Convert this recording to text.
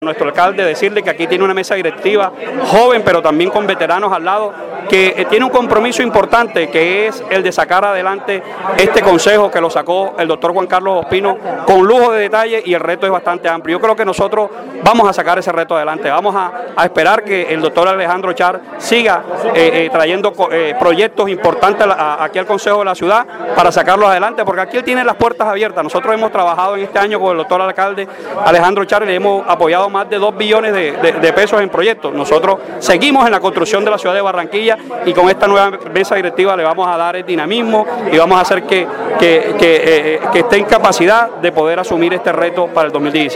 Nuestro alcalde, decirle que aquí tiene una mesa directiva joven, pero también con veteranos al lado, que tiene un compromiso importante, que es el de sacar adelante este consejo que lo sacó el doctor Juan Carlos Ospino con lujo de detalle, y el reto es bastante amplio. Yo creo que nosotros vamos a sacar ese reto adelante, vamos a esperar que el doctor Alejandro Char siga trayendo proyectos importantes aquí al Consejo de la Ciudad para sacarlos adelante, porque aquí él tiene las puertas abiertas. Nosotros hemos trabajado en este año con el doctor alcalde Alejandro Char y le hemos apoyado más de 2 billones de pesos en proyectos. Nosotros seguimos en la construcción de la ciudad de Barranquilla y con esta nueva mesa directiva le vamos a dar el dinamismo y vamos a hacer que esté en capacidad de poder asumir este reto para el 2017.